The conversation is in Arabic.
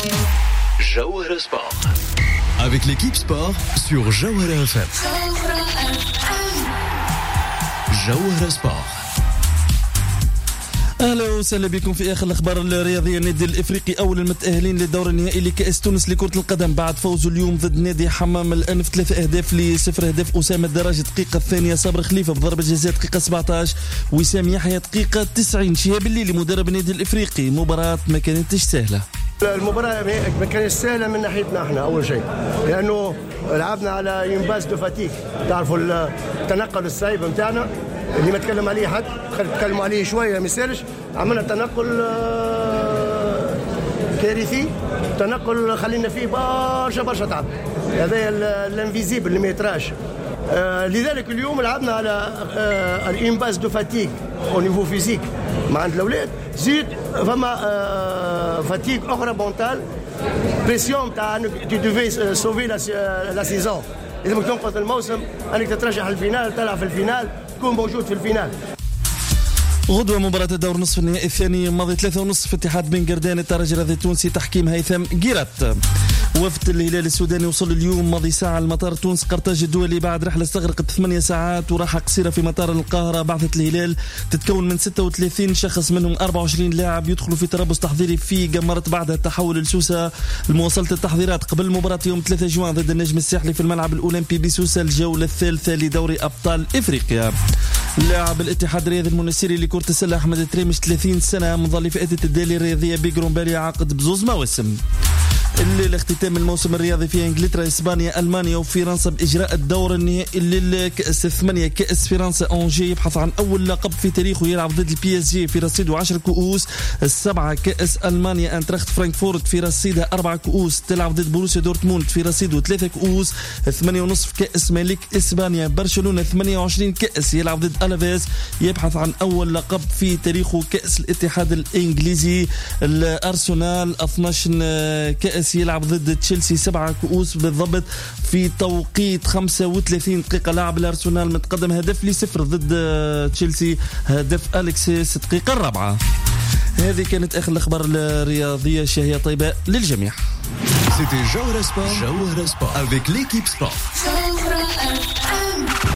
Jawahara Sport. Avec l'équipe sport sur Jawahara FM. Jawahara Sport. اهلا وسهلا بكم في اخر الاخبار الرياضيه. النادي الافريقي اول المتاهلين للدور النهائي لكاس تونس لكره القدم بعد فوزه اليوم ضد نادي حمام الانف 3-0. هدف اسامه الدراجي دقيقه الثانيه، صبر خليفه بضربه جزاء دقيقه 17، وسام يحيى دقيقه 90. شهاب الليلي مدرب النادي الافريقي، مباراه ما كانتش سهله. المباراة ما كانتش سهلة من ناحيتنا احنا أول شيء، لأنه لعبنا على ينباس دو فاتيك، تعرفوا التنقل الصعيب نتاعنا اللي ما تكلم عليه حد، تكلموا عليه شوية ما يسالش. عملنا تنقل كارثي، تنقل خلينا فيه برشا تعب، هذا الانفيزيبل اللي ما يتراش. لذلك اليوم لعبنا على الانباس دو فاتيك او نيفو فيزيك مع عند الاولاد، زيد فما فاتيك اخرى بونتال، بريسيون تاع انك تو دوفي سوفي لا سيزون، لازمك تنقذ الموسم، انك تترشح الفينال، تلعب في الفينال، تكون موجود في الفينال. غدوة مباراة الدور نصف النهائي الثاني ماضي 3:30 في اتحاد بن قردان الترجي الرياضي التونسي تحكيم هيثم قيرات. وفد الهلال السوداني وصل اليوم ماضي ساعة لمطار تونس قرطاج الدولي بعد رحلة استغرقت 8 ساعات وراحة قصيرة في مطار القاهرة. بعثة الهلال تتكون من 36 شخص، منهم 24 لاعب يدخلوا في تربص تحضيري في قمرت بعدها التحول لسوسة لمواصلة التحضيرات قبل مباراة يوم 3 جوان ضد النجم الساحلي في الملعب الأولمبي بسوسة الجولة الثالثة لدوري أبطال إفريقيا. لاعب الاتحاد الرياضي المنسيري لكرة السلة أحمد تريمش 30 سنة مظل فئة الدالي الرياضية بيجرون بالي عقد بزوز مواسم. الليلة اختتام الموسم الرياضي في انجلترا، اسبانيا، المانيا وفرنسا باجراء الدور النهائي للكأس الثمانية. كأس فرنسا أونجي يبحث عن اول لقب في تاريخه، يلعب ضد البي اس جي في رصيده 10 كؤوس. السبعة كأس المانيا انترخت فرانكفورت في رصيدها 4 كؤوس، تلعب ضد بروسيا دورتموند في رصيده 3 كؤوس. 8.5 كأس ملك اسبانيا. برشلونة 28 كأس، يلعب ضد ألافيس، يبحث عن اول لقب في تاريخه. كأس الاتحاد الانجليزي الارسنال 12 كأس، يلعب ضد تشيلسي 7 كؤوس بالضبط في توقيت 35 دقيقة. لاعب الأرسنال متقدم هدف ل0 ضد تشيلسي، هدف أليكسيس دقيقة 4. هذه كانت آخر الأخبار الرياضية. شهية طيبة للجميع. C'était Jawahara Sport avec l'équipe sport.